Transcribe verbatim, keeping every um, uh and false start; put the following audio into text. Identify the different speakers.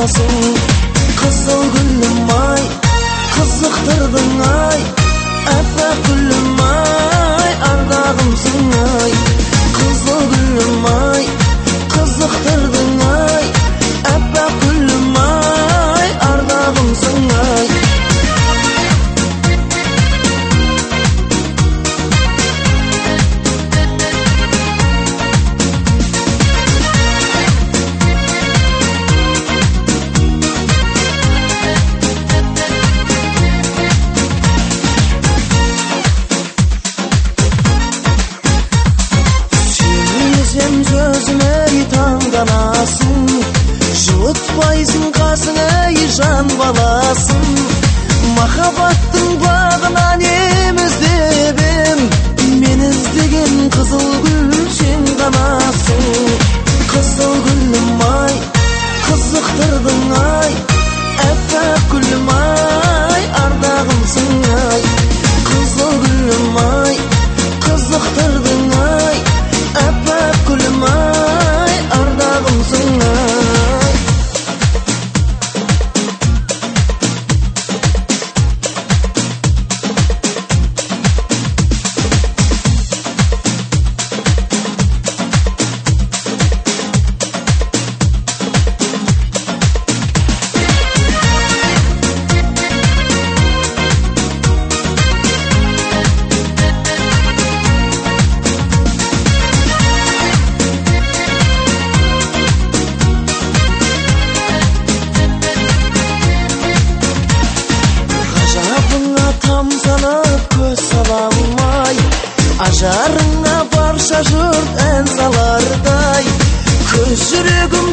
Speaker 1: жанасың. Қызыл гүлім ай, қызықтырдың ай, әппақ гүлім ай, ардағымсың ай. Қызыл гүлім ай, қызықтырдың ай, әппақ гүлім ай, ардағымсың ай. Сөзіме таңданасың, жұтпайсың қасыңа жан баласын. Махаббаттың бағынан еміздеп ем, мен іздеген қызыл гүл сен ғанасың. Қызыл гүлім ай, қызықтырдың ай, әппақ гүлім ай, ардағымсың ай. Қызыл гүлім ай, қызықтырдың ай, әппақ гүлім ай, ардағымсың ай. Тамсанып көз саламай, ажарыңа барша жұрт ән салардай. Көз жүрегім